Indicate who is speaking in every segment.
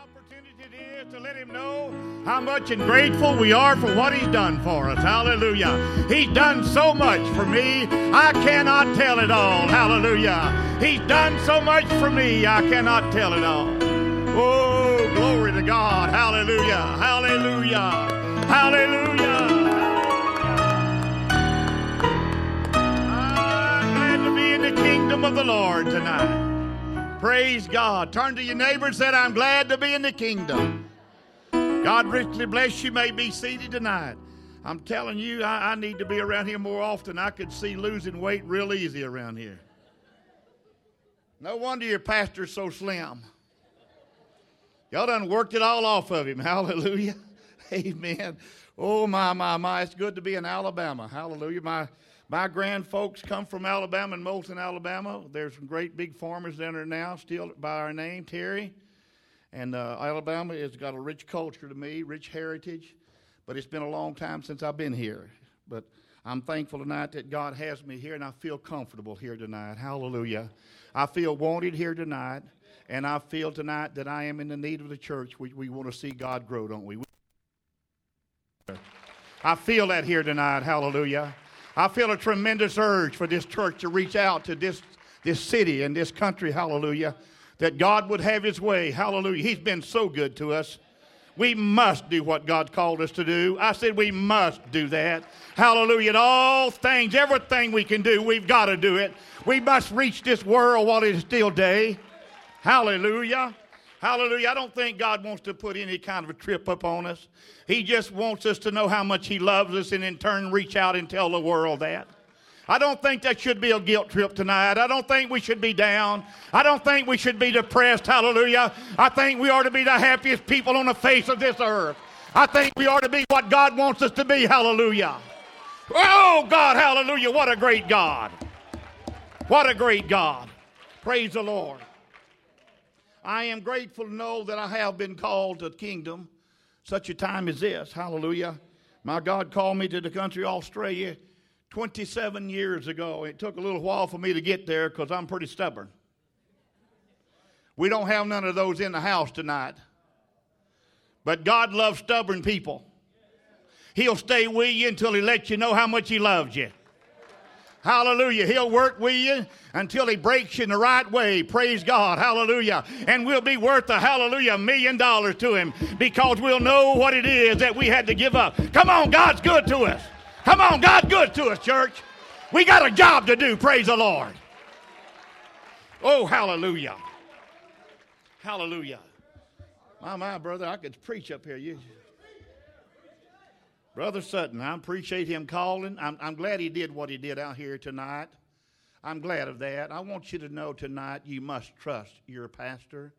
Speaker 1: Opportunity it is to let him know how much and grateful we are for what he's done for us. Hallelujah. He's done so much for me, I cannot tell it all. Hallelujah. He's done so much for me, I cannot tell it all. Oh, glory to God. Hallelujah. Hallelujah. Hallelujah. I'm glad to be in the kingdom of the Lord tonight. Praise God. Turn to your neighbor and say, I'm glad to be in the kingdom. God richly bless you. May be seated tonight. I'm telling you, I need to be around here more often. I could see losing weight real easy around here. No wonder your pastor's so slim. Y'all done worked it all off of him. Hallelujah. Amen. Oh, my. It's good to be in Alabama. Hallelujah. My grand folks come from Alabama and Moulton, Alabama. There's some great big farmers down there now, still by our name, Terry. And Alabama has got a rich culture to me, rich heritage. But it's been a long time since I've been here. But I'm thankful tonight that God has me here, and I feel comfortable here tonight. Hallelujah. I feel wanted here tonight, and I feel tonight that I am in the need of the church. We want to see God grow, don't we? I feel that here tonight. Hallelujah. I feel a tremendous urge for this church to reach out to this city and this country, hallelujah, that God would have his way, hallelujah. He's been so good to us. We must do what God called us to do. I said we must do that. Hallelujah. In all things, everything we can do, we've got to do it. We must reach this world while it is still day. Hallelujah. Hallelujah. I don't think God wants to put any kind of a trip up on us. He just wants us to know how much he loves us and in turn reach out and tell the world that. I don't think that should be a guilt trip tonight. I don't think we should be down. I don't think we should be depressed. Hallelujah. I think we ought to be the happiest people on the face of this earth. I think we ought to be what God wants us to be. Hallelujah. Oh, God, hallelujah. What a great God. What a great God. Praise the Lord. I am grateful to know that I have been called to the kingdom such a time as this. Hallelujah. My God called me to the country of Australia 27 years ago. It took a little while for me to get there because I'm pretty stubborn. We don't have none of those in the house tonight. But God loves stubborn people. He'll stay with you until he lets you know how much he loves you. Hallelujah. He'll work with you until he breaks you in the right way. Praise God. Hallelujah. And we'll be worth $1 million to him because we'll know what it is that we had to give up. Come on, God's good to us. Come on, God's good to us, church. We got a job to do. Praise the Lord. Oh, hallelujah. Hallelujah. My brother, I could preach up here. Brother Sutton, I appreciate him calling. I'm glad he did what he did out here tonight. I'm glad of that. I want you to know tonight you must trust your pastor.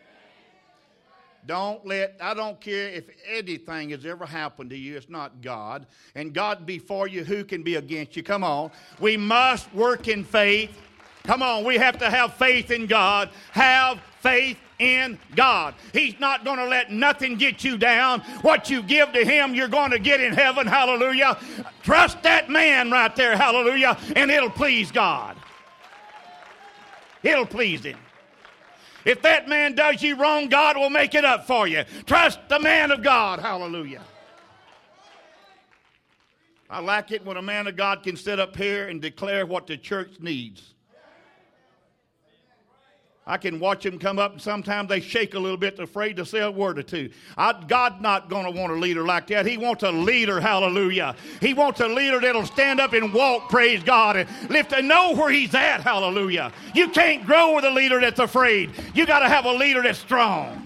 Speaker 1: I don't care if anything has ever happened to you. It's not God. And God be for you, who can be against you? Come on. We must work in faith. Come on. We have to have faith in God. Have faith in God. He's not going to let nothing get you down. What you give to him, you're going to get in heaven. Hallelujah. Trust that man right there. Hallelujah. And it'll please God. It'll please him. If that man does you wrong, God will make it up for you. Trust the man of God. Hallelujah. I like it when a man of God can sit up here and declare what the church needs. I can watch them come up, and sometimes they shake a little bit, they're afraid to say a word or two. God's not going to want a leader like that. He wants a leader, hallelujah. He wants a leader that'll stand up and walk, praise God, and lift and know where he's at, hallelujah. You can't grow with a leader that's afraid. You got to have a leader that's strong.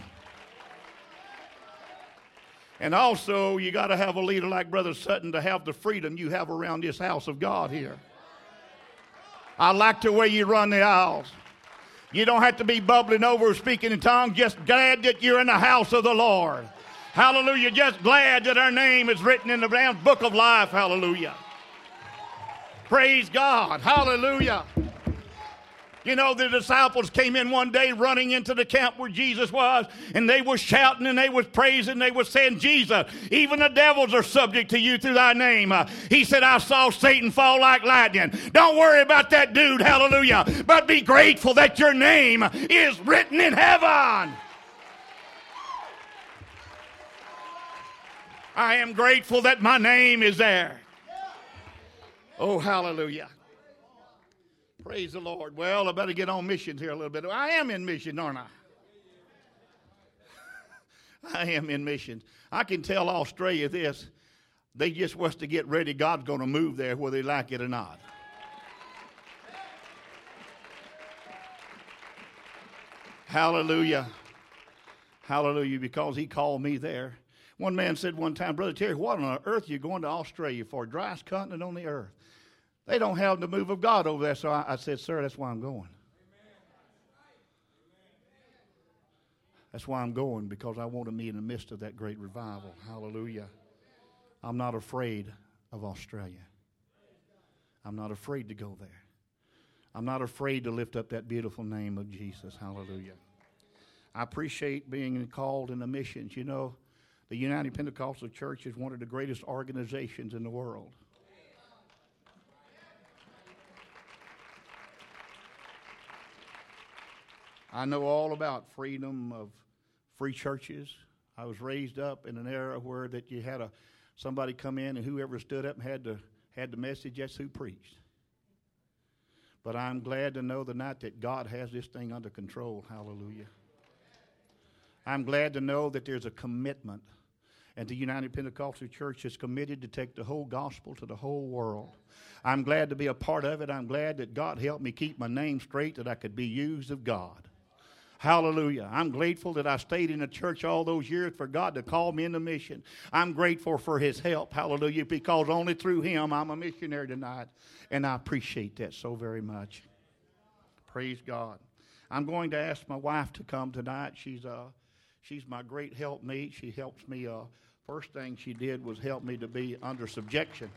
Speaker 1: And also, you got to have a leader like Brother Sutton to have the freedom you have around this house of God here. I like the way you run the aisles. You don't have to be bubbling over speaking in tongues. Just glad that you're in the house of the Lord. Hallelujah. Just glad that our name is written in the damn book of life. Hallelujah. Praise God. Hallelujah. You know, the disciples came in one day running into the camp where Jesus was, and they were shouting and they was praising. They were saying, Jesus, even the devils are subject to you through thy name. He said, I saw Satan fall like lightning. Don't worry about that dude, hallelujah, but be grateful that your name is written in heaven. I am grateful that my name is there. Oh, hallelujah. Praise the Lord. Well, I better get on missions here a little bit. I am in mission, aren't I? I am in missions. I can tell Australia this. They just want to get ready. God's going to move there whether they like it or not. Hallelujah. Hallelujah, because he called me there. One man said one time, Brother Terry, what on earth are you going to Australia for? Driest continent on the earth. They don't have the move of God over there. So I said, sir, that's why I'm going. That's why I'm going, because I want to be in the midst of that great revival. Hallelujah. I'm not afraid of Australia. I'm not afraid to go there. I'm not afraid to lift up that beautiful name of Jesus. Hallelujah. I appreciate being called in the missions. You know, the United Pentecostal Church is one of the greatest organizations in the world. I know all about freedom of free churches. I was raised up in an era where that you had somebody come in and whoever stood up and had the message, that's who preached. But I'm glad to know tonight that God has this thing under control. Hallelujah. I'm glad to know that there's a commitment, and the United Pentecostal Church is committed to take the whole gospel to the whole world. I'm glad to be a part of it. I'm glad that God helped me keep my name straight, that I could be used of God. Hallelujah. I'm grateful that I stayed in the church all those years for God to call me into mission. I'm grateful for his help. Hallelujah. Because only through him I'm a missionary tonight. And I appreciate that so very much. Praise God. I'm going to ask my wife to come tonight. She's my great helpmate. She helps me. First thing she did was help me to be under subjection.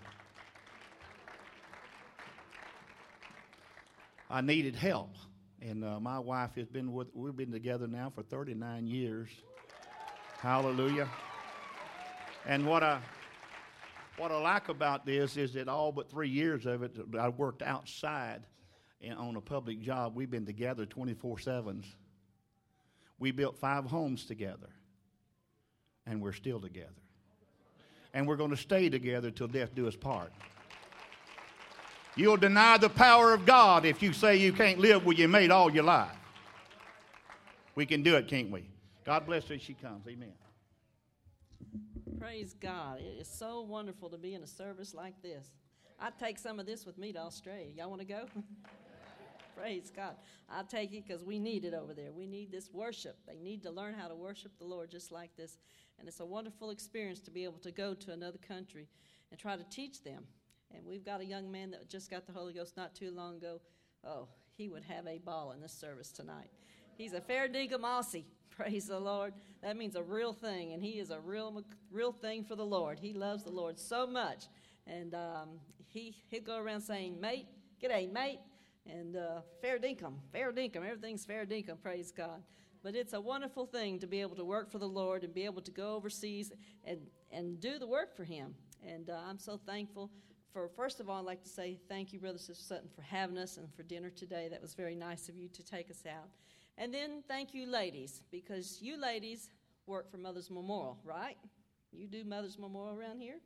Speaker 1: I needed help. And my wife we've been together now for 39 years. Hallelujah. And what I like about this is that all but 3 years of it, I worked outside on a public job. We've been together 24/7. We built 5 homes together. And we're still together. And we're going to stay together till death do us part. You'll deny the power of God if you say you can't live with your mate all your life. We can do it, can't we? God bless her as she comes. Amen.
Speaker 2: Praise God. It is so wonderful to be in a service like this. I'd take some of this with me to Australia. Y'all want to go? Praise God. I'll take it because we need it over there. We need this worship. They need to learn how to worship the Lord just like this. And it's a wonderful experience to be able to go to another country and try to teach them. And we've got a young man that just got the Holy Ghost not too long ago. Oh, he would have a ball in this service tonight. He's a fair dinkum Aussie. Praise the Lord. That means a real thing, and he is a real thing for the Lord. He loves the Lord so much. And he'll go around saying, mate, g'day, mate, and fair dinkum, everything's fair dinkum, praise God. But it's a wonderful thing to be able to work for the Lord and be able to go overseas and do the work for him. And I'm so thankful. First of all, I'd like to say thank you, Brother Sister Sutton, for having us and for dinner today. That was very nice of you to take us out. And then thank you, ladies, because you ladies work for Mother's Memorial, right? You do Mother's Memorial around here?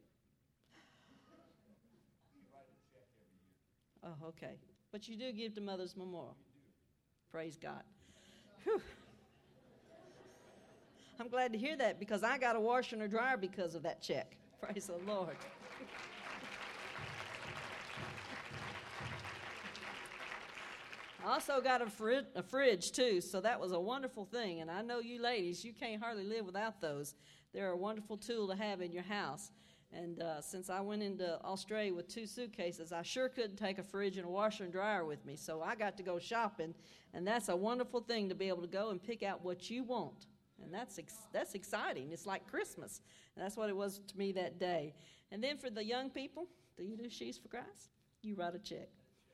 Speaker 2: Oh, okay. But you do give to Mother's Memorial. Praise God. Whew. I'm glad to hear that because I got a washer and a dryer because of that check. Praise the Lord. I also got a fridge, too, so that was a wonderful thing. And I know you ladies, you can't hardly live without those. They're a wonderful tool to have in your house. And since I went into Australia with 2 suitcases, I sure couldn't take a fridge and a washer and dryer with me. So I got to go shopping, and that's a wonderful thing to be able to go and pick out what you want. And that's exciting. It's like Christmas. And that's what it was to me that day. And then for the young people, do you do She's for Christ? You write a check.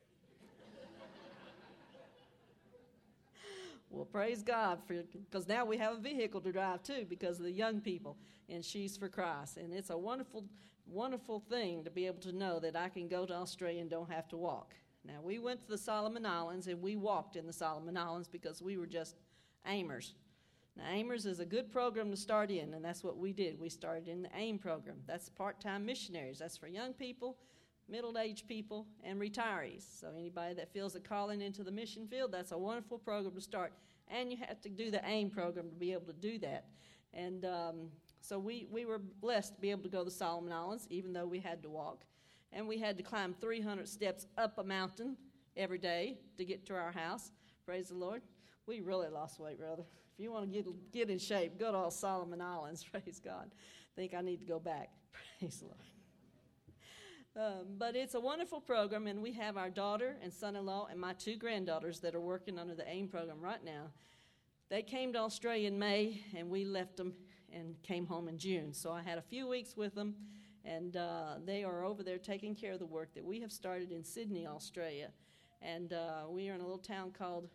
Speaker 2: Well, praise God, because now we have a vehicle to drive, too, because of the young people in She's for Christ. And it's a wonderful, wonderful thing to be able to know that I can go to Australia and don't have to walk. Now, we went to the Solomon Islands, and we walked in the Solomon Islands because we were just aimers. Now, AIMers is a good program to start in, and that's what we did. We started in the AIM program. That's part-time missionaries. That's for young people, middle-aged people, and retirees. So anybody that feels a calling into the mission field, that's a wonderful program to start. And you have to do the AIM program to be able to do that. And so we were blessed to be able to go to Solomon Islands, even though we had to walk. And we had to climb 300 steps up a mountain every day to get to our house. Praise the Lord. We really lost weight, brother. If you want to get in shape, go to Solomon Islands. Praise God. I think I need to go back. Praise the Lord. But it's a wonderful program, and we have our daughter and son-in-law and my 2 granddaughters that are working under the AIM program right now. They came to Australia in May, and we left them and came home in June. So I had a few weeks with them, and they are over there taking care of the work that we have started in Sydney, Australia. And we are in a little town,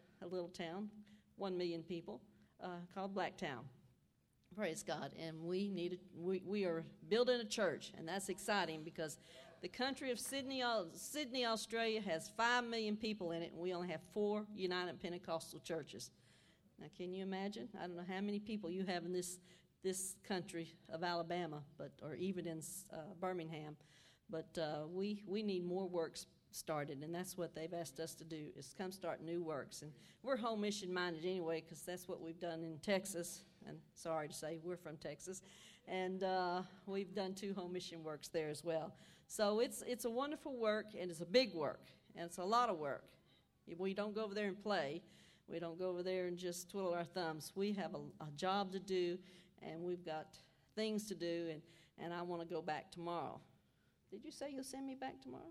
Speaker 2: 1 million people, called Blacktown. Praise God. And we are building a church, and that's exciting because the country of Sydney, Australia has 5 million people in it, and we only have 4 United Pentecostal churches. Now, can you imagine? I don't know how many people you have in this country of Alabama, or even in Birmingham, but we need more works started, and that's what they've asked us to do, is come start new works. And we're home mission minded anyway, because that's what we've done in Texas, and sorry to say we're from Texas, and we've done 2 home mission works there as well. So it's a wonderful work, and it's a big work, and it's a lot of work. We don't go over there and play. We don't go over there and just twiddle our thumbs. We have a job to do, and we've got things to do, and I want to go back tomorrow. Did you say you'll send me back tomorrow?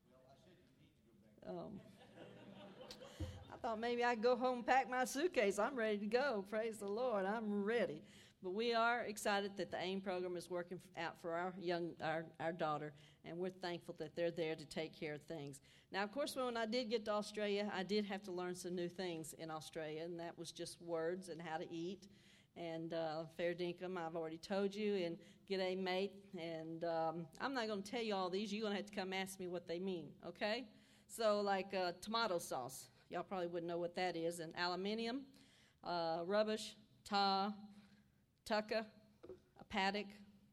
Speaker 2: I thought maybe I'd go home and pack my suitcase. I'm ready to go. Praise the Lord. I'm ready. But we are excited that the AIM program is working out for our daughter, and we're thankful that they're there to take care of things. Now, of course, when I did get to Australia, I did have to learn some new things in Australia, and that was just words and how to eat. And fair dinkum, I've already told you, and g'day mate. And I'm not going to tell you all these. You're going to have to come ask me what they mean, okay? So like tomato sauce. Y'all probably wouldn't know what that is. And aluminium, rubbish, tar, tucker, a paddock,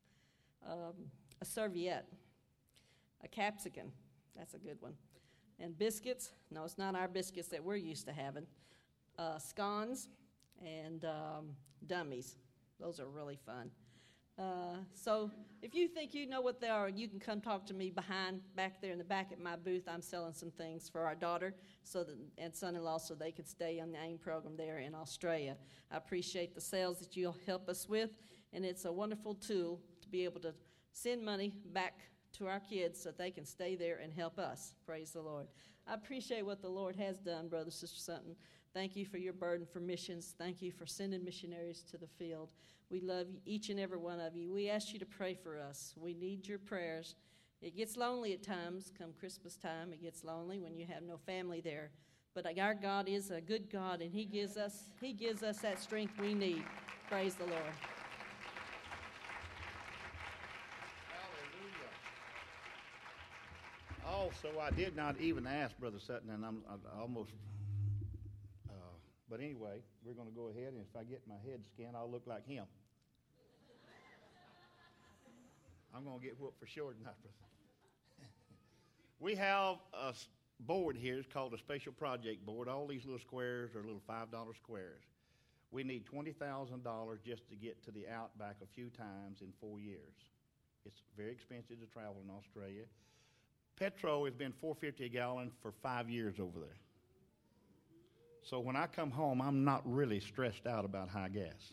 Speaker 2: a serviette, a capsicum. That's a good one. And biscuits. No, it's not our biscuits that we're used to having. Scones and dummies. Those are really fun. So if you think you know what they are, you can come talk to me back there in the back at my booth. I'm selling some things for our daughter and son-in-law so they could stay on the AIM program there in Australia. I appreciate the sales that you'll help us with, and it's a wonderful tool to be able to send money back to our kids so that they can stay there and help us. Praise the Lord. I appreciate what the Lord has done, Brother, Sister Sutton. Thank you for your burden for missions. Thank you for sending missionaries to the field. We love each and every one of you. We ask you to pray for us. We need your prayers. It gets lonely at times. Come Christmas time, it gets lonely when you have no family there. But our God is a good God, and He gives us that strength we need. Praise the Lord.
Speaker 1: Also, I did not even ask Brother Sutton, and I almost, but anyway, we're going to go ahead, and if I get my head skinned, I'll look like him. I'm going to get whooped for sure tonight, brother. We have a board here. It's called a Special Project Board. All these little squares are little $5 squares. We need $20,000 just to get to the Outback a few times in 4 years. It's very expensive to travel in Australia. Petrol has been $4.50 a gallon for 5 years over there. So when I come home, I'm not really stressed out about high gas.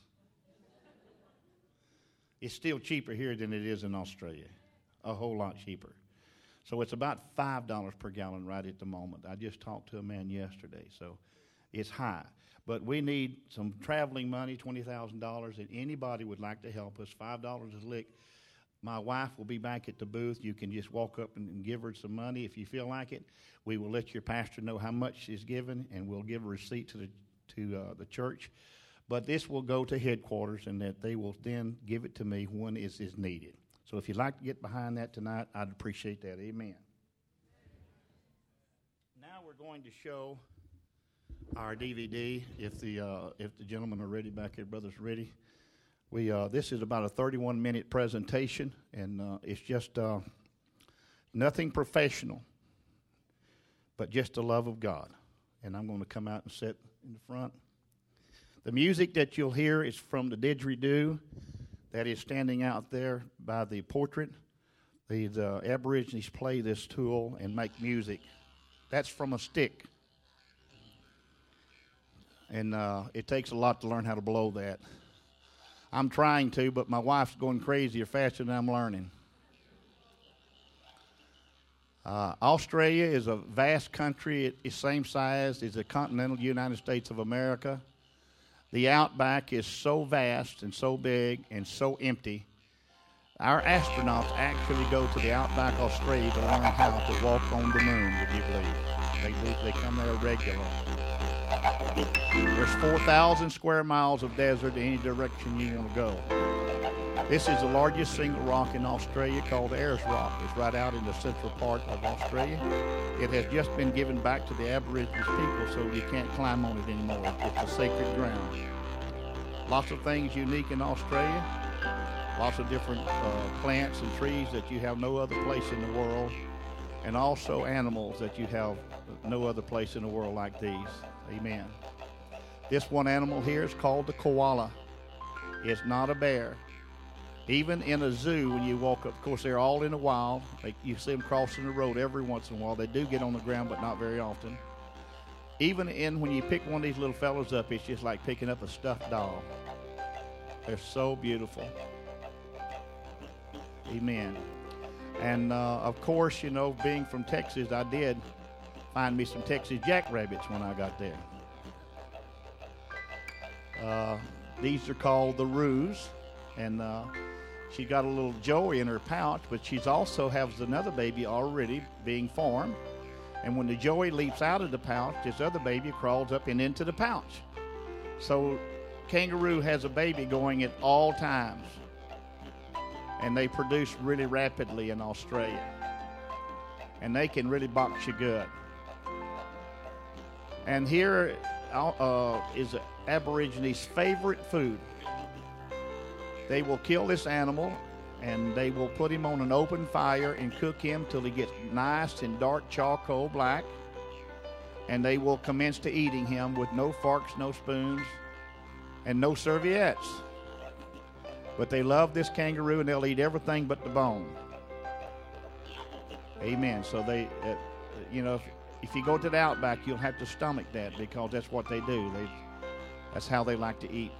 Speaker 1: It's still cheaper here than it is in Australia, a whole lot cheaper. So it's about $5 per gallon right at the moment. I just talked to a man yesterday, so it's high. But we need some traveling money, $20,000, and anybody would like to help us. $5 a lick. My wife will be back at the booth. You can just walk up and give her some money if you feel like it. We will let your pastor know how much is given, and we'll give a receipt to the church. But this will go to headquarters, and that they will then give it to me when it is needed. So if you'd like to get behind that tonight, I'd appreciate that. Amen. Now we're going to show our DVD, if the gentlemen are ready back here, brothers ready. This is about a 31-minute presentation, and it's just nothing professional, but just the love of God. And I'm going to come out and sit in the front. The music that you'll hear is from the didgeridoo that is standing out there by the portrait. The Aborigines play this tool and make music. That's from a stick. And it takes a lot to learn how to blow that. I'm trying to, but my wife's going crazier faster than I'm learning. Australia is a vast country. It's the same size as the continental United States of America. The outback is so vast and so big and so empty. Our astronauts actually go to the outback Australia to learn how to walk on the moon, would you believe? They come there regularly. There's 4,000 square miles of desert in any direction you want to go. This is the largest single rock in Australia, called the Ayers Rock. It's right out in the central part of Australia. It has just been given back to the Aborigines people, so you can't climb on it anymore. It's a sacred ground. Lots of things unique in Australia. Lots of different plants and trees that you have no other place in the world. And also animals that you have no other place in the world like these. Amen. This one animal here is called the koala. It's not a bear. Even in a zoo, when you walk up, of course, they're all in the wild. You see them crossing the road every once in a while. They do get on the ground, but not very often. Even when you pick one of these little fellows up, it's just like picking up a stuffed doll. They're so beautiful. Amen. And, of course, you know, being from Texas, I did find me some Texas jackrabbits when I got there. These are called the roos, and she got a little joey in her pouch, but she also has another baby already being formed. And when the joey leaps out of the pouch, this other baby crawls up and into the pouch. So kangaroo has a baby going at all times, and they produce really rapidly in Australia, and they can really box you good. And here is an Aborigines' favorite food. They will kill this animal, and they will put him on an open fire and cook him till he gets nice and dark charcoal black, and they will commence to eating him with no forks, no spoons, and no serviettes. But they love this kangaroo, and they'll eat everything but the bone. Amen. So they, if you go to the outback, you'll have to stomach that, because that's what they do. That's how they like to eat.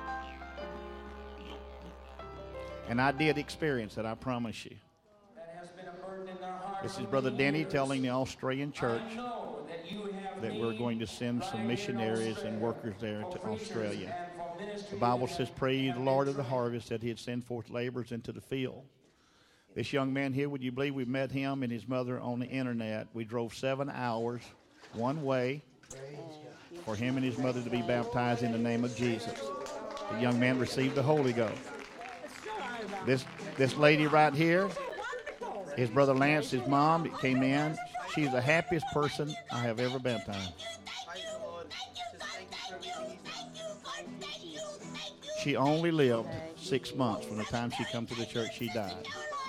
Speaker 1: And I did experience it, I promise you. This is Brother Denny telling the Australian church that we're going to send some missionaries and workers there to Australia. The Bible says, pray ye the Lord of the harvest that he'd send forth laborers into the field. This young man here, would you believe we met him and his mother on the internet? We drove 7 hours one way for him and his mother to be baptized in the name of Jesus. The young man received the Holy Ghost. This lady right here, his brother Lance, his mom, came in. She's the happiest person I have ever baptized. She only lived 6 months from the time she come to the church. She died.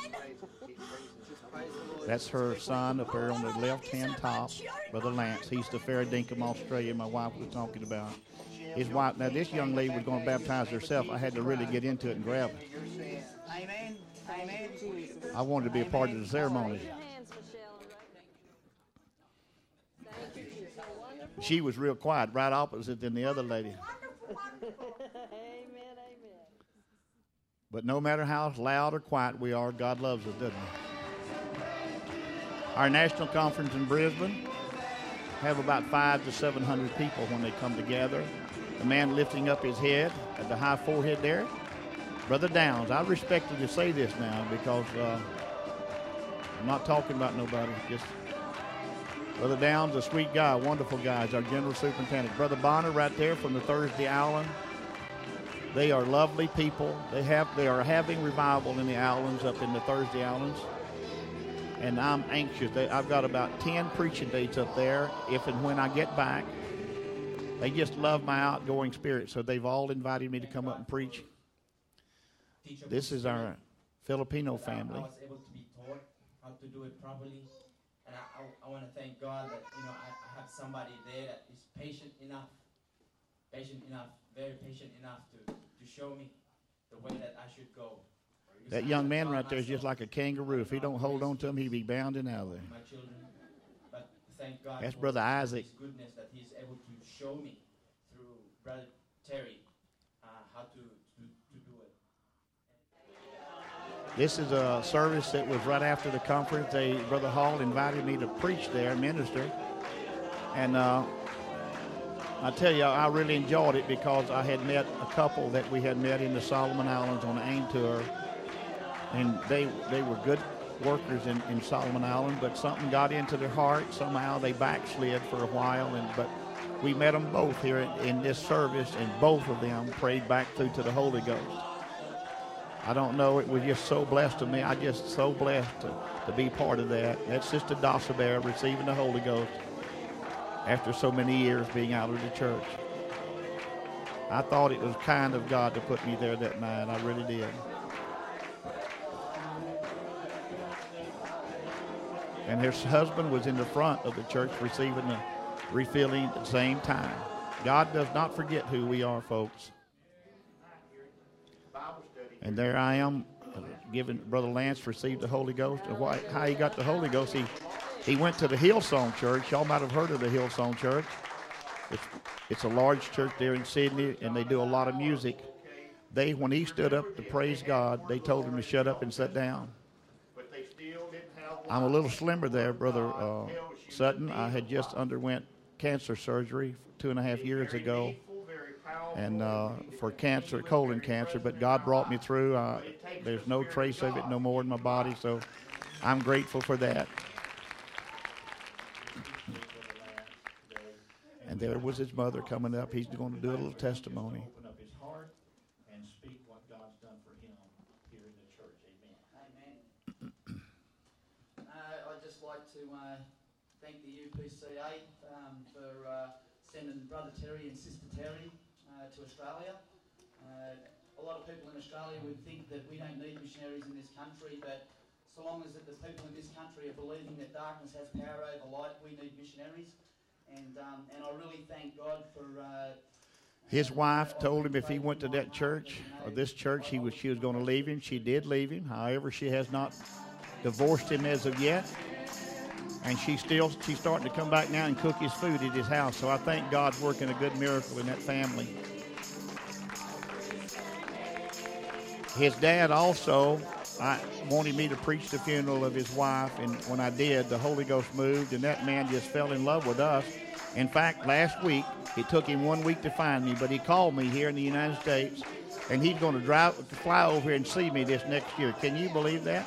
Speaker 1: That's her son up there on the left-hand top, Brother Lance. He's the Fair Dinkum, Australia, my wife was talking about. His wife, now this young lady was going to baptize herself. I had to really get into it and grab her.
Speaker 3: Amen. Amen.
Speaker 1: I wanted to be a part of the ceremony. She was real quiet, right opposite than the other lady. But no matter how loud or quiet we are, God loves us, doesn't he? Our national conference in Brisbane have about 500 to 700 people when they come together. The man lifting up his head at the high forehead there, Brother Downs. I respect to say this now because I'm not talking about nobody. Just Brother Downs, a sweet guy, wonderful guy, is our general superintendent. Brother Bonner right there from the Thursday Island. They are lovely people. They are having revival in the islands, up in the Thursday Islands. And I'm anxious. I've got about 10 preaching dates up there if and when I get back. They just love my outgoing spirit, so they've all invited me to come up and preach. This is our Filipino family.
Speaker 3: I was able to be taught how to do it properly. And I want to thank God that, I have somebody there that is patient enough, very patient enough to show me the way that I should go.
Speaker 1: That young man right there is just like a kangaroo. If he don't hold on to him, he'd be bounding out of there.
Speaker 3: My children, but thank God
Speaker 1: That's
Speaker 3: for
Speaker 1: Brother Isaac.
Speaker 3: His goodness that He's able to show me through Brother Terry how to do it.
Speaker 1: This is a service that was right after the conference. Brother Hall invited me to preach there, minister. And I tell you, I really enjoyed it because I had met a couple that we had met in the Solomon Islands on the AIM tour. And they were good workers in Solomon Island, but something got into their heart. Somehow they backslid for a while. But we met them both here in this service, and both of them prayed back through to the Holy Ghost. I don't know, it was just so blessed to me. I'm just so blessed to be part of that. That's Sister Dosabera receiving the Holy Ghost after so many years being out of the church. I thought it was kind of God to put me there that night. I really did. And her husband was in the front of the church receiving the refilling at the same time. God does not forget who we are, folks. And there I am, giving Brother Lance received the Holy Ghost. How he got the Holy Ghost, he went to the Hillsong Church. Y'all might have heard of the Hillsong Church. It's a large church there in Sydney, and they do a lot of music. When he stood up to praise God, they told him to shut up and sit down. I'm a little slimmer there, Brother Sutton. I had just underwent cancer surgery 2.5 years ago, and for cancer, colon cancer, but God brought me through. There's no trace of it no more in my body, so I'm grateful for that. And there was his mother coming up. He's going to do a little testimony. Open up his heart and speak what God's done for him here in the church. Amen.
Speaker 4: Amen. I'd just like to thank the UPCA for sending Brother Terry and Sister Terry to Australia. A lot of people in Australia would think that we don't need missionaries in this country, but so long as the people in this country are believing that darkness has power over light, we need missionaries. And I really thank God for...
Speaker 1: His wife told him if he went to that church, or this church, she was going to leave him. She did leave him. However, she has not divorced him as of yet. And she's starting to come back now and cook his food at his house. So I think God's working a good miracle in that family. His dad also wanted me to preach the funeral of his wife, and when I did, the Holy Ghost moved, and that man just fell in love with us. In fact, last week, it took him 1 week to find me, but he called me here in the United States, and he's going to fly over here and see me this next year. Can you believe that?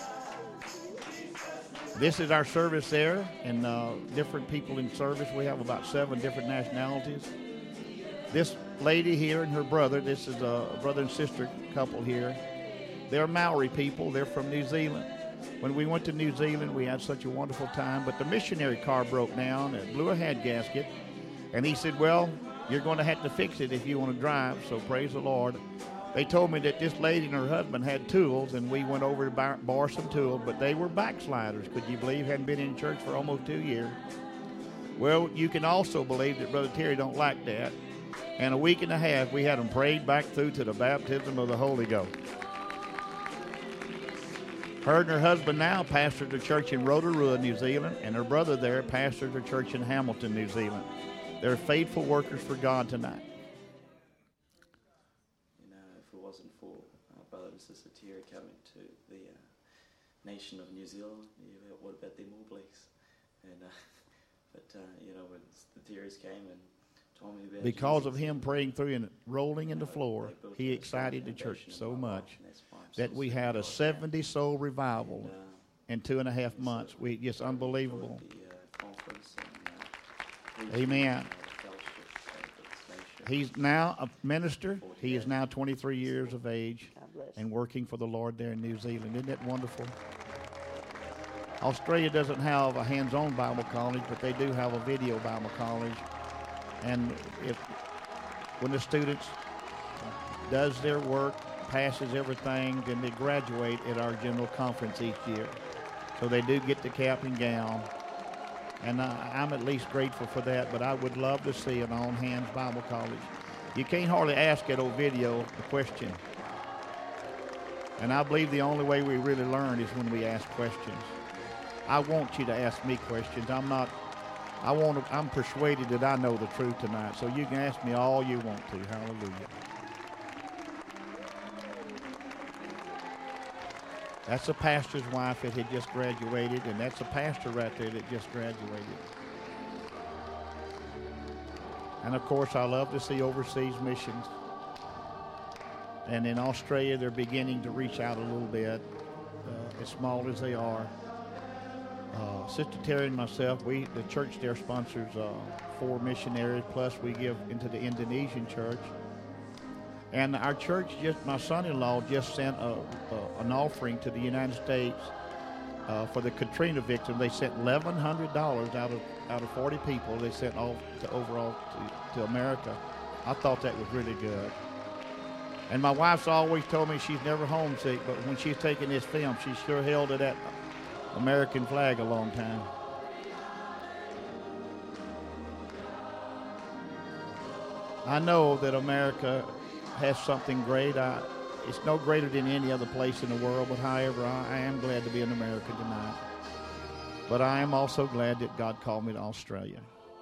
Speaker 1: This is our service there, and different people in service. We have about 7 different nationalities. This lady here and her brother, this is a brother and sister couple here. They're Maori people. They're from New Zealand. When we went to New Zealand, we had such a wonderful time, but the missionary car broke down. It blew a head gasket, and he said, well, you're going to have to fix it if you want to drive, so praise the Lord. They told me that this lady and her husband had tools, and we went over to borrow some tools, but they were backsliders, could you believe? Hadn't been in church for almost 2 years. Well, you can also believe that Brother Terry don't like that. And 1.5 weeks, we had them prayed back through to the baptism of the Holy Ghost. Her and her husband now pastor the church in Rotorua, New Zealand, and her brother there pastors the church in Hamilton, New Zealand. They're faithful workers for God tonight.
Speaker 5: You know, if it wasn't for Brother and Sister Terry coming to the nation of New Zealand, what about them All Blacks? And you know, when the Terrys came and told me about
Speaker 1: because of him praying through and rolling in the floor, he excited the church so much that we had a 70-soul revival in 2.5 months. Just unbelievable. Amen. He's now a minister. He is now 23 years of age and working for the Lord there in New Zealand. Isn't that wonderful? Australia doesn't have a hands-on Bible college, but they do have a video Bible college. And if when the students does their work, passes everything, then they graduate at our general conference each year. So they do get the cap and gown. And I'm at least grateful for that, but I would love to see an on-hands Bible college. You can't hardly ask at Ovidio a question. And I believe the only way we really learn is when we ask questions. I want you to ask me questions. I'm persuaded that I know the truth tonight, so you can ask me all you want to. Hallelujah. That's a pastor's wife that had just graduated, and that's a pastor right there that just graduated. And, of course, I love to see overseas missions. And in Australia, they're beginning to reach out a little bit, as small as they are. Sister Terry and myself, the church there sponsors 4 missionaries, plus we give into the Indonesian church. And our church, my son-in-law just sent an offering to the United States for the Katrina victims. They sent $1,100 out of 40 people. They sent overall to America. I thought that was really good. And my wife's always told me she's never homesick, but when she's taking this film, she sure held to that American flag a long time. I know that America has something great. It's no greater than any other place in the world, but however, I am glad to be an American tonight. But I am also glad that God called me to Australia.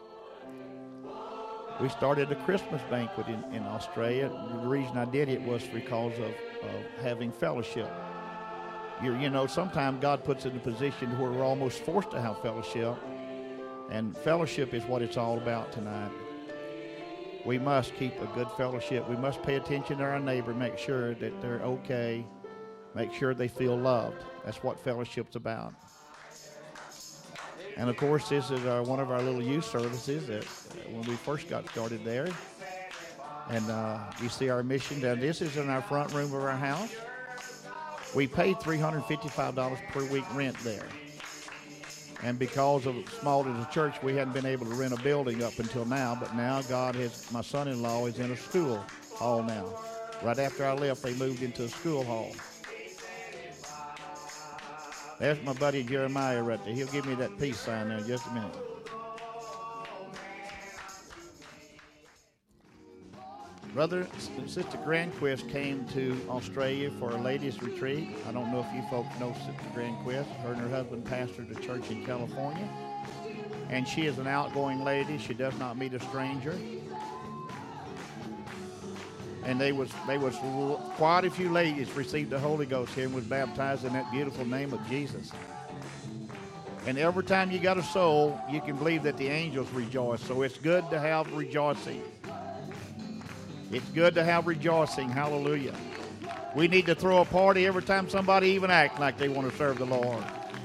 Speaker 1: We started a Christmas banquet in Australia. The reason I did it was because of having fellowship. You know, sometimes God puts us in a position where we're almost forced to have fellowship, and fellowship is what it's all about tonight. We must keep a good fellowship. We must pay attention to our neighbor, make sure that they're okay, make sure they feel loved. That's what fellowship's about. And, of course, this is one of our little youth services that when we first got started there. And you see our mission down. This is in our front room of our house. We paid $355 per week rent there. And because of small as a church, we hadn't been able to rent a building up until now. But now my son-in-law is in a school hall now. Right after I left, they moved into a school hall. There's my buddy Jeremiah right there. He'll give me that peace sign there in just a minute. Brother and Sister Granquist came to Australia for a ladies' retreat. I don't know if you folks know Sister Granquist. Her and her husband pastored a church in California. And she is an outgoing lady. She does not meet a stranger. And they was quite a few ladies received the Holy Ghost here and was baptized in that beautiful name of Jesus. And every time you got a soul, you can believe that the angels rejoice. So it's good to have rejoicing. It's good to have rejoicing. Hallelujah. We need to throw a party every time somebody even acts like they want to serve the Lord.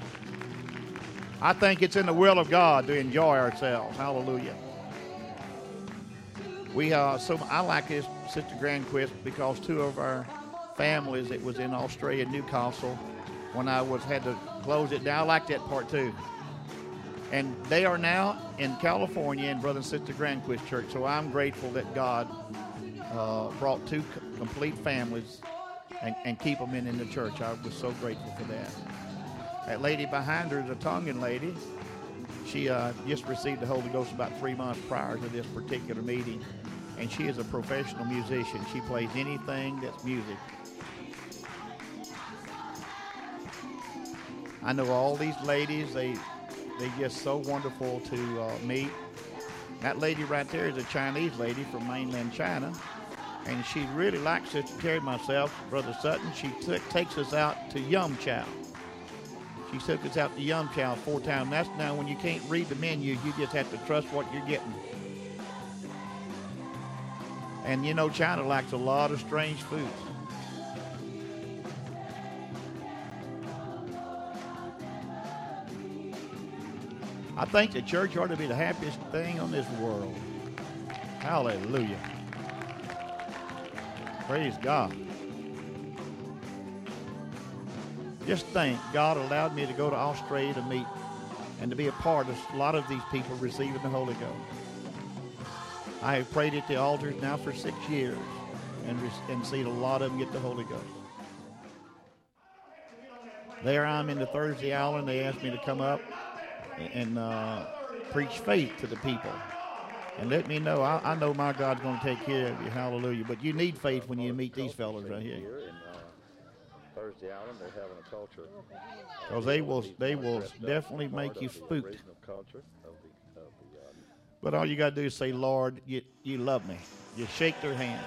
Speaker 1: I think it's in the will of God to enjoy ourselves. Hallelujah. I like this Sister Granquist because 2 of our families that was in Australia, Newcastle, when I had to close it down. I like that part too. And they are now in California in Brother and Sister Granquist Church. So I'm grateful that God brought 2 complete families and keep them in the church. I was so grateful for that. That lady behind her is a Tongan lady. She just received the Holy Ghost about 3 months prior to this particular meeting. And she is a professional musician. She plays anything that's music. I know all these ladies, they just so wonderful to meet. That lady right there is a Chinese lady from mainland China. And she really likes Sister Terry and myself, Brother Sutton. She takes us out to Yum Chow. She took us out to Yum Chow 4 times. That's now when you can't read the menu, you just have to trust what you're getting. And you know, China likes a lot of strange foods. I think the church ought to be the happiest thing on this world. Hallelujah. Praise God. Just think, God allowed me to go to Australia to meet and to be a part of a lot of these people receiving the Holy Ghost. I have prayed at the altars now for 6 years and seen a lot of them get the Holy Ghost. There I'm in the Thursday Island. They asked me to come up and preach faith to the people. And let me know, I know my God's going to take care of you. Hallelujah. But you need faith when you meet these fellows right here.
Speaker 6: Thursday Island, they're having a culture.
Speaker 1: Because they will definitely make you spooked. But all you got to do is say, Lord, you love me. You shake their hands.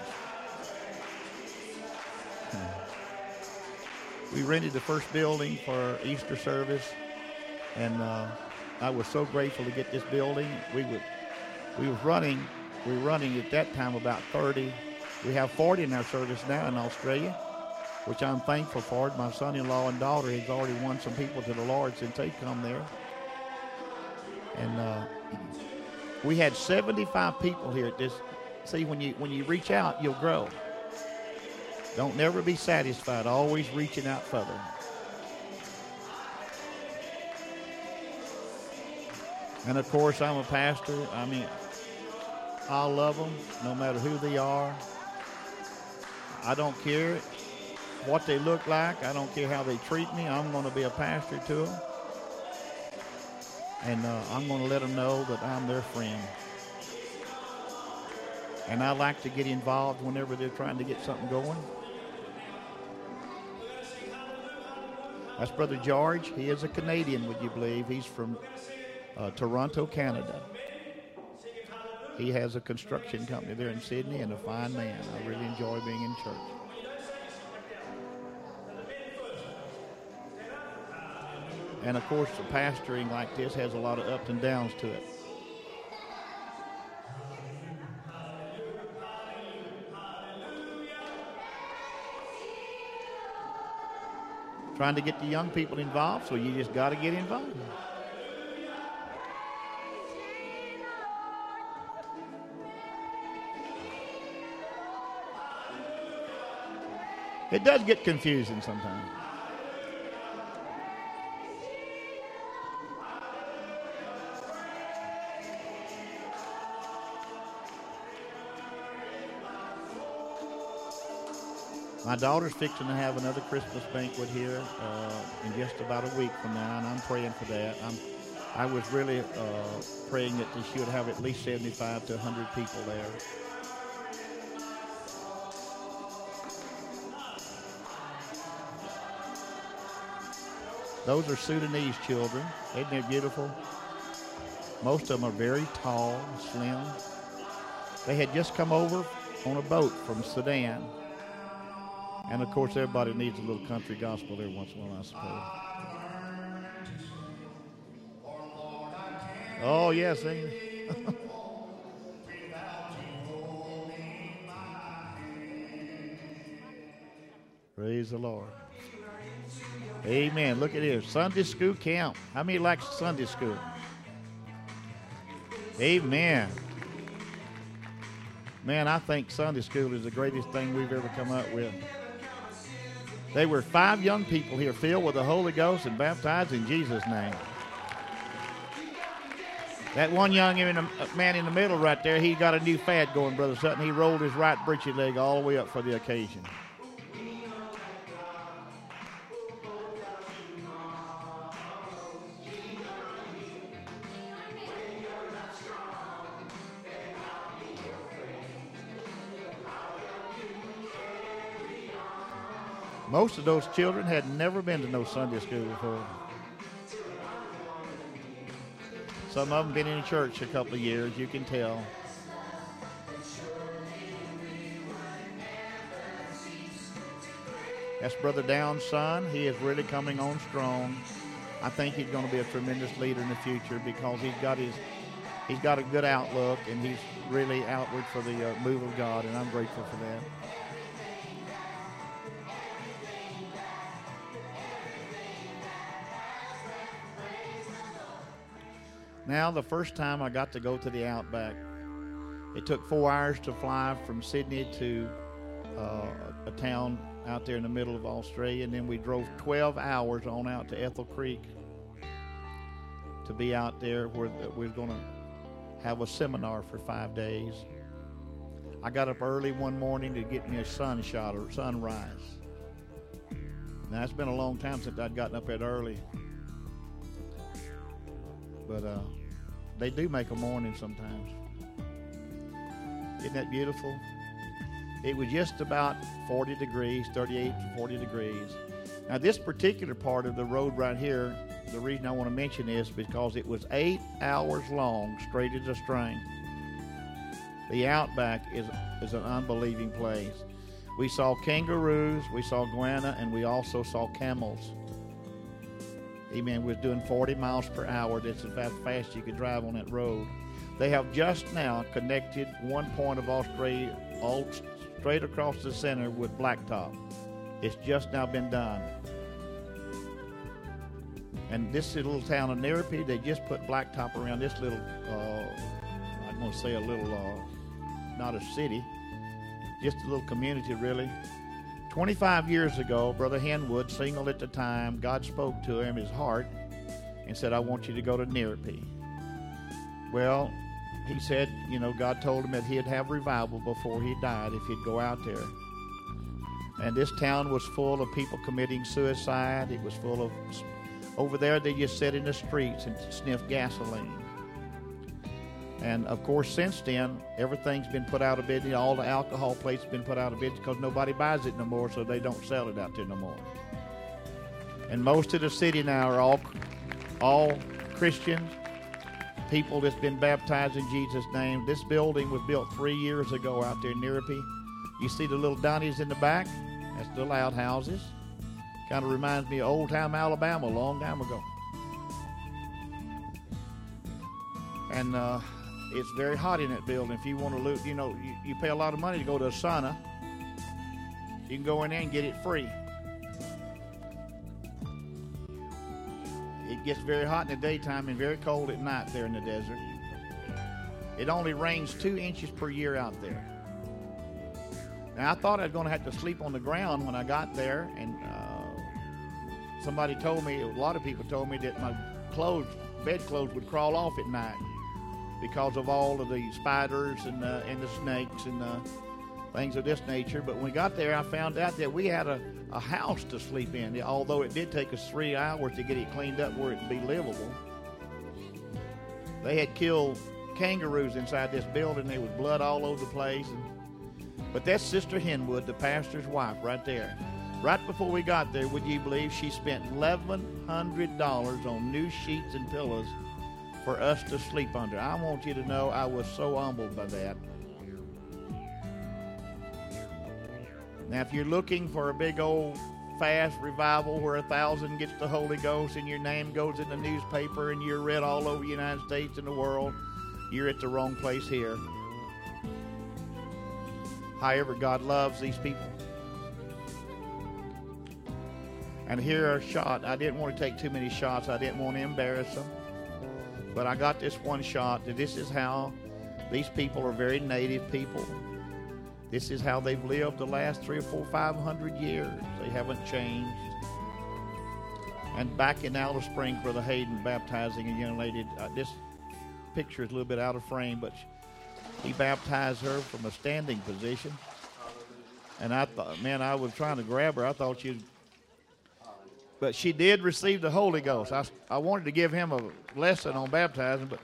Speaker 1: We rented the first building for Easter service, and I was so grateful to get this building. We were running at that time about 30. We have 40 in our service now in Australia, which I'm thankful for. My son-in-law and daughter has already won some people to the Lord since they've come there. And we had 75 people here at this. See, when you reach out, you'll grow. Don't never be satisfied. Always reaching out further. And of course, I'm a pastor. I mean, I love them no matter who they are. I don't care what they look like. I don't care how they treat me. I'm going to be a pastor to them. And I'm going to let them know that I'm their friend. And I like to get involved whenever they're trying to get something going. That's Brother George. He is a Canadian, would you believe? He's from Toronto, Canada. He has a construction company there in Sydney and a fine man. I really enjoy being in church. And of course, the pastoring like this has a lot of ups and downs to it. Trying to get the young people involved, so you just got to get involved. It does get confusing sometimes. My daughter's fixing to have another Christmas banquet here in just about a week from now, and I'm praying for that. I was really praying that she would have at least 75 to 100 people there. Those are Sudanese children. Isn't they beautiful? Most of them are very tall, slim. They had just come over on a boat from Sudan. And, of course, everybody needs a little country gospel every once in a while, I suppose. Oh, yes, sing it. Praise the Lord. Amen. Look at here. Sunday school camp. How many like Sunday school? Amen. Man, I think Sunday school is the greatest thing we've ever come up with. They were 5 young people here filled with the Holy Ghost and baptized in Jesus' name. That one young man in the middle right there, he got a new fad going, Brother Sutton. He rolled his right breechy leg all the way up for the occasion. Most of those children had never been to no Sunday school before. Some of them been in church a couple of years, you can tell. That's Brother Down's son. He is really coming on strong. I think he's going to be a tremendous leader in the future because he's got a good outlook and he's really outward for the move of God, and I'm grateful for that. Now, the first time I got to go to the Outback, it took 4 hours to fly from Sydney to a town out there in the middle of Australia, and then we drove 12 hours on out to Ethel Creek to be out there where we were going to have a seminar for 5 days. I got up early one morning to get me a sunshot or sunrise. Now, it's been a long time since I'd gotten up that early. But they do make a morning sometimes. Isn't that beautiful? It was just about 40 degrees, 38 to 40 degrees. Now, this particular part of the road right here, the reason I want to mention this is because it was 8 hours long, straight as a string. The Outback is an unbelieving place. We saw kangaroos, we saw guana, and we also saw camels. Amen. We was doing 40 miles per hour. That's about fast you could drive on that road. They have just now connected one point of Australia all straight across the center with blacktop. It's just now been done. And this little town of Nerepy, they just put blacktop around this little, I'm going to say a little, not a city, just a little community really. 25 years ago, Brother Henwood, single at the time, God spoke to him, his heart, and said, I want you to go to Nerepy. Well, he said, God told him that he'd have revival before he died if he'd go out there. And this town was full of people committing suicide. It was full of, over there they just sat in the streets and sniffed gasoline. And, of course, since then, everything's been put out of business. All the alcohol places have been put out of business because nobody buys it no more, so they don't sell it out there no more. And most of the city now are all Christians, people that's been baptized in Jesus' name. This building was built 3 years ago out there in Nerepy. You see the little Donnies in the back? That's the loud houses. Kind of reminds me of old-time Alabama a long time ago. And it's very hot in that building. If you want to loot, you pay a lot of money to go to a sauna. You can go in there and get it free. It gets very hot in the daytime and very cold at night there in the desert. It only rains 2 inches per year out there. Now, I thought I was going to have to sleep on the ground when I got there, and somebody told me, a lot of people told me that my bedclothes would crawl off at night because of all of the spiders and the snakes and things of this nature. But when we got there, I found out that we had a house to sleep in, although it did take us 3 hours to get it cleaned up where it would be livable. They had killed kangaroos inside this building. There was blood all over the place. But that's Sister Henwood, the pastor's wife, right there. Right before we got there, would you believe she spent $1,100 on new sheets and pillows for us to sleep under? I want you to know I was so humbled by that. Now, if you're looking for a big old fast revival where 1,000 gets the Holy Ghost and your name goes in the newspaper and you're read all over the United States and the world, you're at the wrong place here. However, God loves these people. And here are a shot. I didn't want to take too many shots. I didn't want to embarrass them. But I got this one shot. This is how these people are very native people. This is how they've lived the last 300 or 400, 500 years. They haven't changed. And back in Alice Springs, Brother Hayden baptizing a young lady. This picture is a little bit out of frame, but he baptized her from a standing position. And I thought, man, I was trying to grab her. I thought she'd... But she did receive the Holy Ghost. I wanted to give him a lesson on baptizing, but...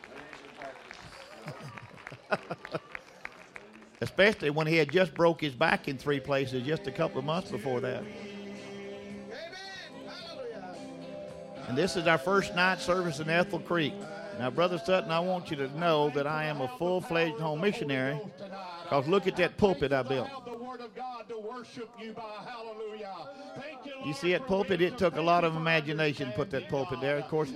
Speaker 1: Especially when he had just broke his back in 3 places just a couple of months before that. And this is our first night service in Ethel Creek. Now, Brother Sutton, I want you to know that I am a full-fledged home missionary, because look at that pulpit I built. You see that pulpit? It took a lot of imagination to put that pulpit there. Of course,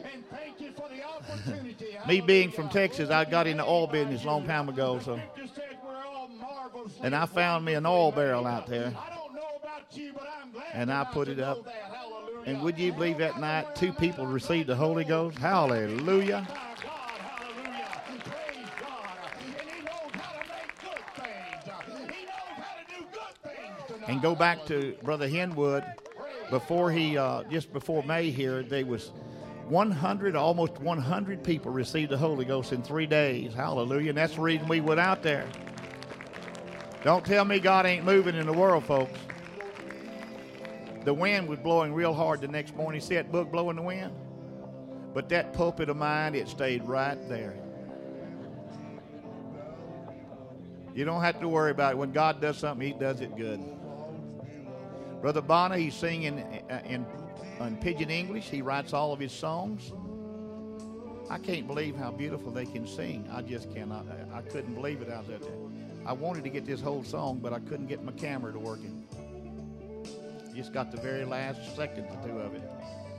Speaker 1: me being from Texas, I got in the oil business a long time ago, so... And I found me an oil barrel out there, and I put it up. And would you believe that night 2 people received the Holy Ghost? Hallelujah. And go back to Brother Henwood. Before he, just before May here, there was 100, almost 100 people received the Holy Ghost in 3 days. Hallelujah. And that's the reason we went out there. Don't tell me God ain't moving in the world, folks. The wind was blowing real hard the next morning. See that book blowing the wind? But that pulpit of mine, it stayed right there. You don't have to worry about it. When God does something, He does it good. Brother Bonner, he's singing in Pidgin English. He writes all of his songs. I can't believe how beautiful they can sing. I just cannot. I couldn't believe it. I wanted to get this whole song, but I couldn't get my camera to working. Just got the very last second or two of it.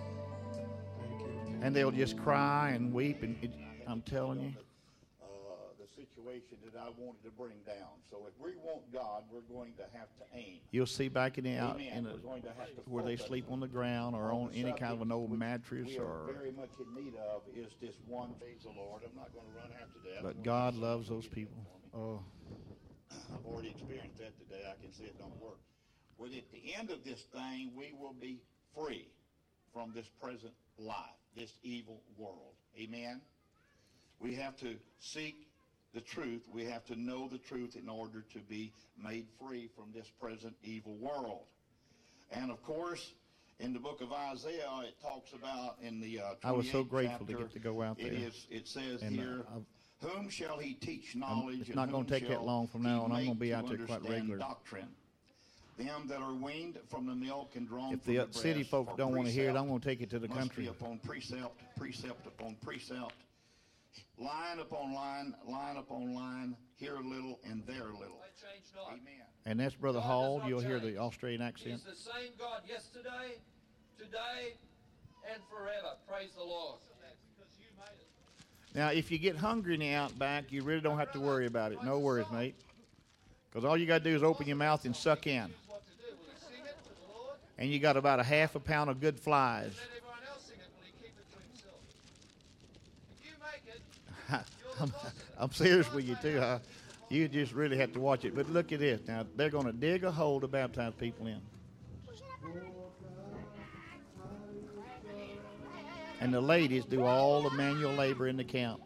Speaker 1: And they'll just cry and weep. And I'm telling you. The situation that I wanted to bring down. So if we want God, we're going to have to aim. You'll see back in where they sleep on the ground or on any kind of an old mattress. We are very much in need of is this one. Praise the Lord. I'm not going to run after that. But God loves those people. Oh, I've already experienced that today. I can see it don't work. Well, at the end of this thing, we will be free from this present life, this evil world. Amen? We have to seek the truth. We have to know the truth in order to be made free from this present evil world. And, of course, in the book of Isaiah, it talks about in the 28th
Speaker 7: I was so grateful
Speaker 1: chapter,
Speaker 7: to get to go out there.
Speaker 1: It says
Speaker 7: and,
Speaker 1: here, whom shall he teach knowledge?
Speaker 7: It's not going to take that long from now on. I'm going to be out there quite regular.
Speaker 1: Doctrine. Them that are weaned from the milk and drawn
Speaker 7: if
Speaker 1: from
Speaker 7: the
Speaker 1: the breast,
Speaker 7: city folks don't want to hear it, I'm going to take it to the
Speaker 1: must
Speaker 7: country.
Speaker 1: Be upon precept, precept upon precept, line upon line, line upon line, here a little and there a little. Amen.
Speaker 7: And that's Brother Hall. You'll hear the Australian accent.
Speaker 8: He's the same God yesterday, today, and forever. Praise the Lord.
Speaker 7: Now, if you get hungry in the outback, you really don't have to worry about it. No worries, mate. Because all you got to do is open your mouth and suck in. And you got about a half a pound of good flies. I'm serious with you, too. You just really have to watch it. But look at this. Now, they're going to dig a hole to baptize people in. And the ladies do all the manual labor in the camp.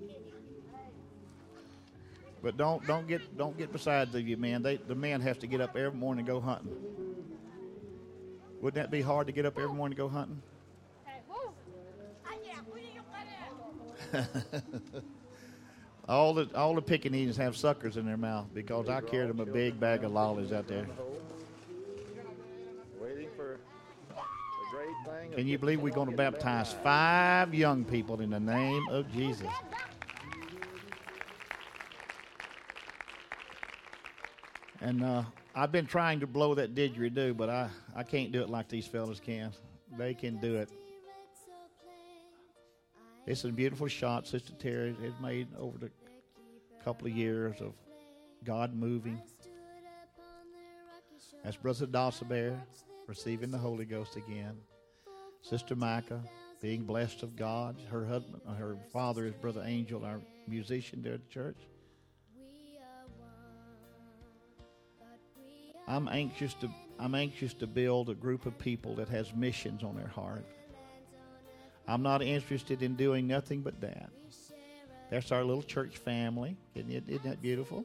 Speaker 7: But don't get beside you, man. The man has to get up every morning and go hunting. Wouldn't that be hard to get up every morning to go hunting? all the Pekingese have suckers in their mouth because I carried them a big bag of lollies out there.
Speaker 6: Waiting for a great thing.
Speaker 7: Can you believe we're going to baptize 5 young people in the name of Jesus? And I've been trying to blow that didgeridoo, but I can't do it like these fellas can. They can do it. It's a beautiful shot Sister Terry has made over the couple of years of God moving. That's Brother Dossabear receiving the Holy Ghost again. Sister Micah being blessed of God. Her husband, her father is Brother Angel, our musician there at the church. I'm anxious to build a group of people that has missions on their heart. I'm not interested in doing nothing but that. That's our little church family. Isn't that beautiful?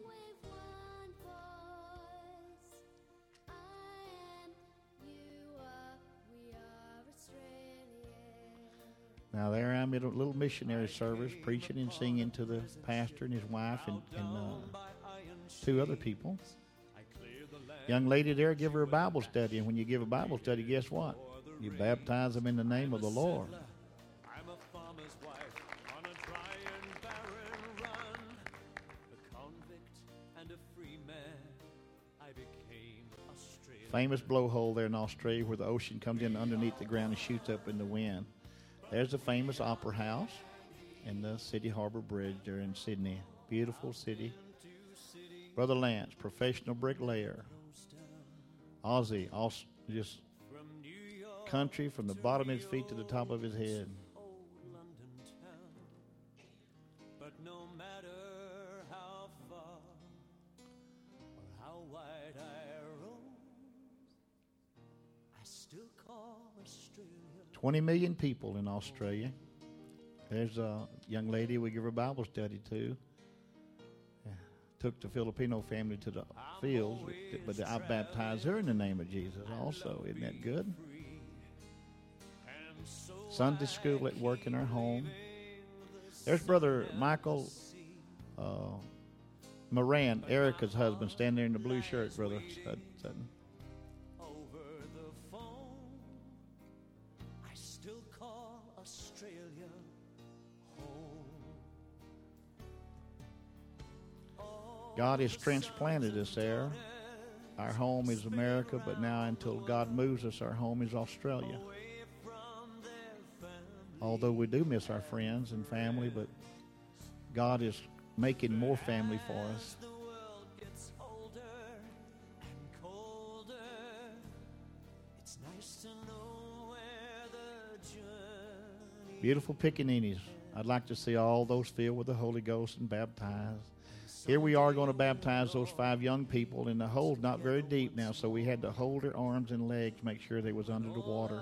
Speaker 7: Now there I'm in a little missionary service, preaching and singing to the pastor and his wife and 2 other people. Young lady there, give her a Bible study. And when you give a Bible study, guess what? You baptize them in the name of the Lord.
Speaker 9: I'm a farmer's wife on a dry and barren run. A convict and a free man, I became Australian.
Speaker 7: Famous blowhole there in Australia where the ocean comes in underneath the ground and shoots up in the wind. There's the famous Opera House and the City Harbor Bridge there in Sydney. Beautiful city. Brother Lance, professional bricklayer. Aussie, just country from the bottom of his feet to the top of his head.
Speaker 9: But no matter how far or how wide I roam, I still call Australia.
Speaker 7: 20 million people in Australia. There's a young lady we give her Bible study to. took the Filipino family to the fields, but I baptized her in the name of Jesus also. Isn't that good? Sunday school at work in our home. There's Brother Michael Moran, Erica's husband, standing there in the blue shirt, Brother Sutton.
Speaker 9: Over the phone, I still call Australia home.
Speaker 7: God has transplanted us there. Our home is America, but now until God moves us, our home is Australia. Although we do miss our friends and family, but God is making more family for us. Beautiful pickaninnies. I'd like to see all those filled with the Holy Ghost and baptized. Here we are going to baptize those 5 young people, and the hole's not very deep now, so we had to hold their arms and legs, make sure they was under the water.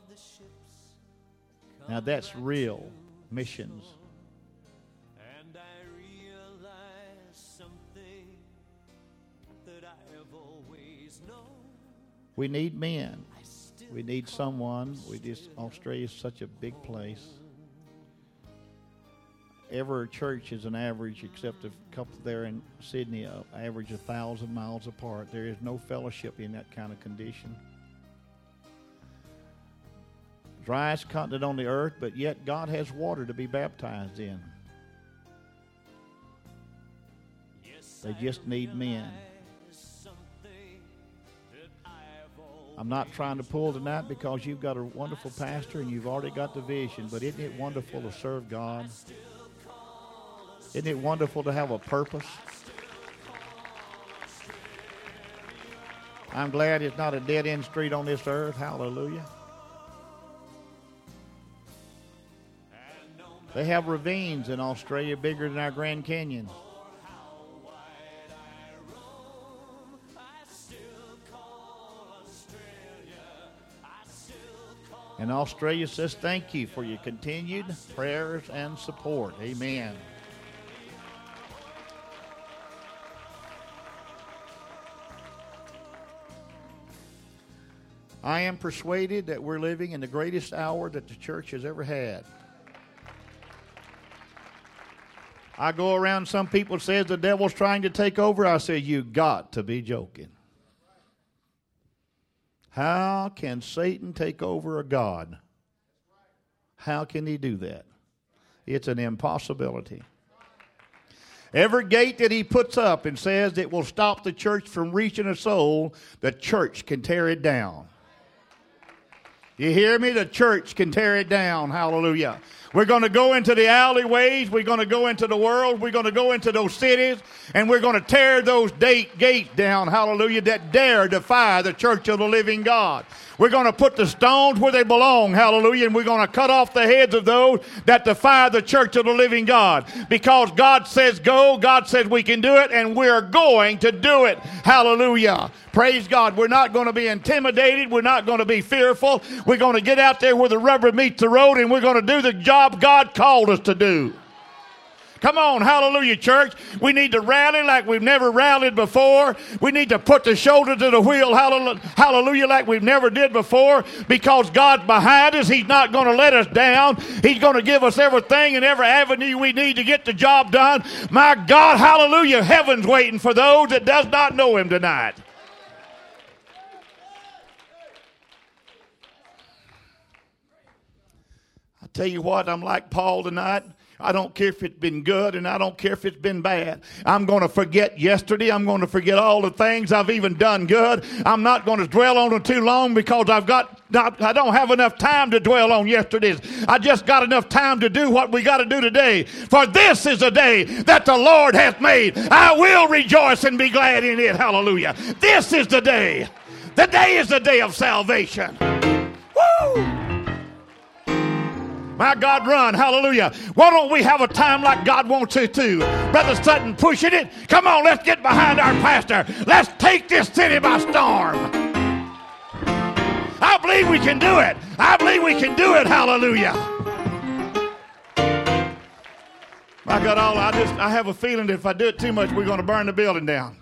Speaker 7: Now that's real missions.
Speaker 9: And I realize something that I have always known.
Speaker 7: We need men. We need someone. Australia is such a big place. Every church is an average, except a couple there in Sydney, average 1,000 miles apart. There is no fellowship in that kind of condition. Driest continent on the earth, but yet God has water to be baptized in. They just need men. I'm not trying to pull tonight because you've got a wonderful pastor and you've already got the vision, but isn't it wonderful to serve God? Isn't it wonderful to have a purpose? I'm glad it's not a dead-end street on this earth. Hallelujah. They have ravines in Australia bigger than our Grand Canyon. And Australia says thank you for your continued prayers and support. Amen. I am persuaded that we're living in the greatest hour that the church has ever had. I go around, some people say the devil's trying to take over. I say, you got to be joking. How can Satan take over a God? How can he do that? It's an impossibility. Every gate that he puts up and says it will stop the church from reaching a soul, the church can tear it down. You hear me? The church can tear it down. Hallelujah. We're going to go into the alleyways. We're going to go into the world. We're going to go into those cities. And we're going to tear those gates down, hallelujah, that dare defy the church of the living God. We're going to put the stones where they belong, hallelujah, and we're going to cut off the heads of those that defy the church of the living God. Because God says go, God says we can do it, and we're going to do it. Hallelujah. Praise God. We're not going to be intimidated. We're not going to be fearful. We're going to get out there where the rubber meets the road, and we're going to do the job God called us to do. Come on, hallelujah, church. We need to rally like we've never rallied before. We need to put the shoulder to the wheel, hallelujah, like we've never did before, because God's behind us. He's not going to let us down. He's going to give us everything and every avenue we need to get the job done. My God, hallelujah, heaven's waiting for those that does not know him tonight. I tell you what, I'm like Paul tonight. I don't care if it's been good and I don't care if it's been bad. I'm going to forget yesterday. I'm going to forget all the things I've even done good. I'm not going to dwell on it too long because I don't have enough time to dwell on yesterday's. I just got enough time to do what we got to do today. For this is a day that the Lord hath made. I will rejoice and be glad in it. Hallelujah. This is the day. The day is the day of salvation. Woo! My God, run. Hallelujah. Why don't we have a time like God wants us to? Brother Sutton pushing it. Come on, let's get behind our pastor. Let's take this city by storm. I believe we can do it. I believe we can do it. Hallelujah.
Speaker 1: I got all. I have a feeling that if I do it too much, we're going to burn the building down.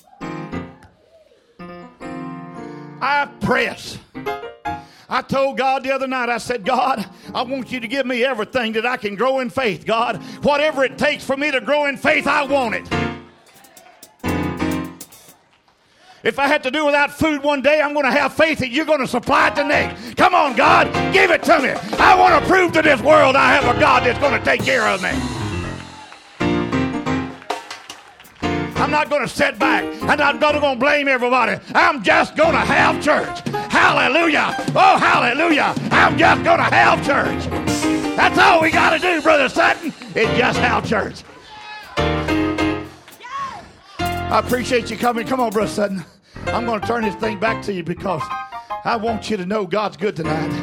Speaker 1: I press. I told God the other night, I said, God, I want you to give me everything that I can grow in faith, God. Whatever it takes for me to grow in faith, I want it. If I had to do without food one day, I'm going to have faith that you're going to supply it the next. Come on, God, give it to me. I want to prove to this world I have a God that's going to take care of me. I'm not going to sit back. I'm not going to blame everybody. I'm just going to have church. Hallelujah. Oh, hallelujah. I'm just going to have church. That's all we got to do, Brother Sutton, is just have church. I appreciate you coming. Come on, Brother Sutton. I'm going to turn this thing back to you because I want you to know God's good tonight.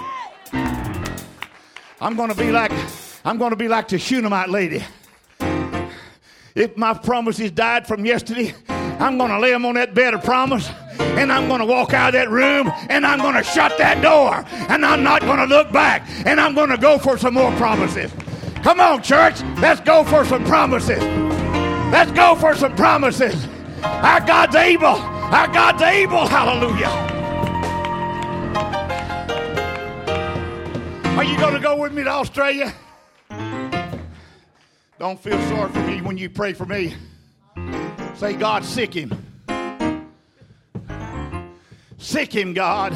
Speaker 1: I'm going to be like the Shunammite lady. If my promises died from yesterday, I'm going to lay them on that bed of promise, and I'm going to walk out of that room, and I'm going to shut that door, and I'm not going to look back, and I'm going to go for some more promises. Come on, church. Let's go for some promises. Let's go for some promises. Our God's able. Our God's able. Hallelujah. Are you going to go with me to Australia? Don't feel sorry for me when you pray for me. Say, God, sick him. Sick him, God.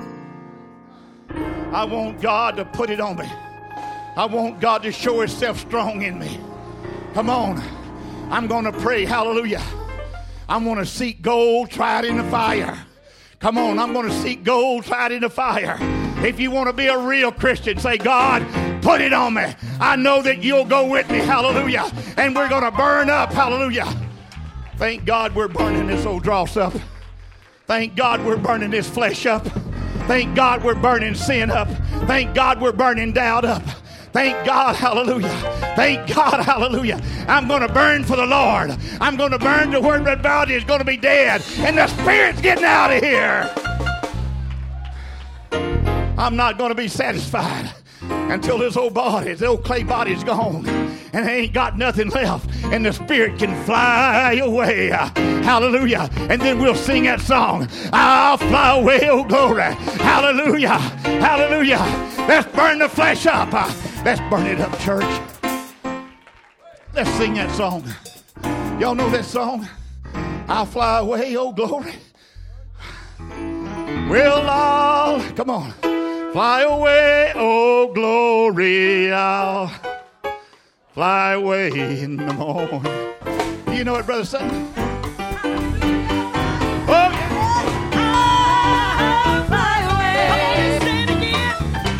Speaker 1: I want God to put it on me. I want God to show himself strong in me. Come on. I'm going to pray. Hallelujah. I'm going to seek gold tried in the fire. Come on. I'm going to seek gold tried in the fire. If you want to be a real Christian, say, God, put it on me. I know that you'll go with me. Hallelujah. And we're going to burn up. Hallelujah. Thank God we're burning this old dross up. Thank God we're burning this flesh up. Thank God we're burning sin up. Thank God we're burning doubt up. Thank God, hallelujah. Thank God, hallelujah. I'm going to burn for the Lord. I'm going to burn to where the body is going to be dead and the spirit's getting out of here. I'm not going to be satisfied until this old body, this old clay body is gone and I ain't got nothing left and the spirit can fly away. Hallelujah. And then we'll sing that song. I'll fly away, oh glory. Hallelujah. Hallelujah. Let's burn the flesh up. Let's burn it up, church. Let's sing that song. Y'all know that song? I'll fly away, oh glory. Well, I'll, come on. Fly away, oh glory, I'll fly away in the morning. Do you know it, Brother Sutton? Oh,
Speaker 10: I'll fly away. Say it again.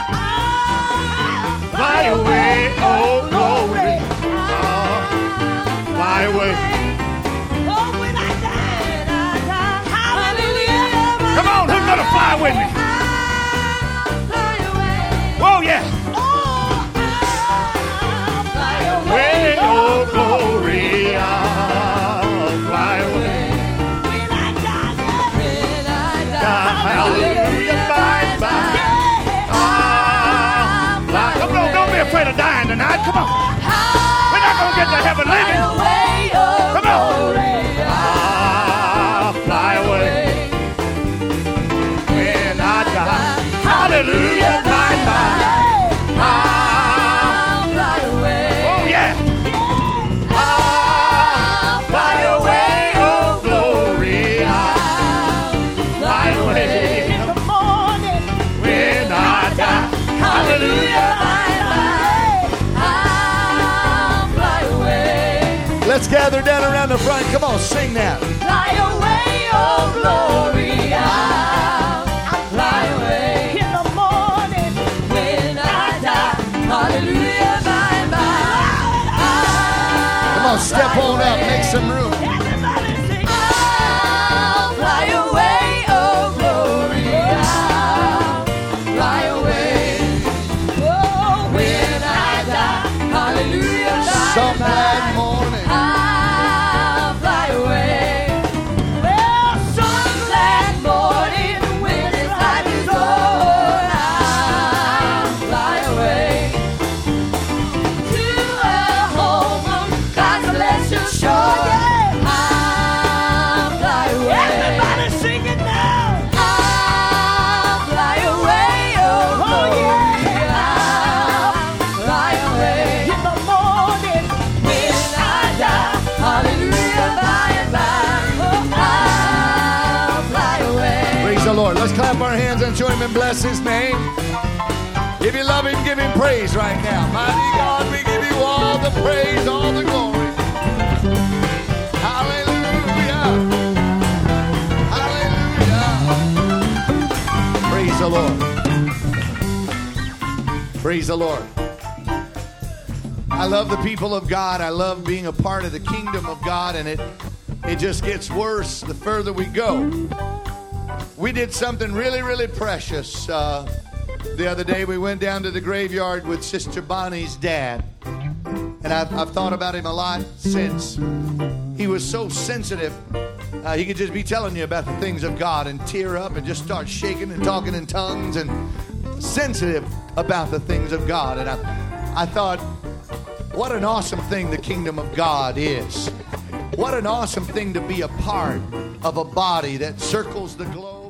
Speaker 10: I'll
Speaker 1: fly away, oh glory, I'll fly away.
Speaker 10: Oh, when I die, hallelujah.
Speaker 1: Come on, who's gonna fly with me? Oh, yeah. Away, oh, glory, I'll fly away.
Speaker 10: When I die,
Speaker 1: hallelujah, bye, bye. I'll fly. Come on, don't be afraid of dying tonight. Come on. We're not going to get to heaven living. Come on. I'll fly away. When I die, hallelujah, bye, bye. I'll fly away. Oh, yeah. I'll fly away, oh, glory. I'll fly away
Speaker 10: in the morning.
Speaker 1: When I die, hallelujah,
Speaker 10: I'll fly away.
Speaker 11: Let's gather down around the front. Come on, sing that.
Speaker 10: Fly away, oh, glory. I'll fly away. Hallelujah, bye bye.
Speaker 11: Come on, step on up, make some room.
Speaker 10: Everybody sing. I'll fly away, oh glory. I'll fly away. Oh, when I die, hallelujah, bye
Speaker 11: Some
Speaker 10: bye.
Speaker 11: glad morning.
Speaker 10: I'll fly away. Well, some glad morning when this life is over, I'll fly away. To a home
Speaker 11: the Lord. Let's clap our hands and join him and bless his name. If you love him, give him praise right now. Mighty God, we give you all the praise, all the glory. Hallelujah. Hallelujah. Praise the Lord. Praise the Lord. I love the people of God. I love being a part of the kingdom of God, and it just gets worse the further we go. We did something really, really precious. The other day we went down to the graveyard with Sister Bonnie's dad. And I've thought about him a lot since. He was so sensitive. He could just be telling you about the things of God and tear up and just start shaking and talking in tongues and sensitive about the things of God. And I thought, what an awesome thing the kingdom of God is. What an awesome thing to be a part of a body that circles the globe.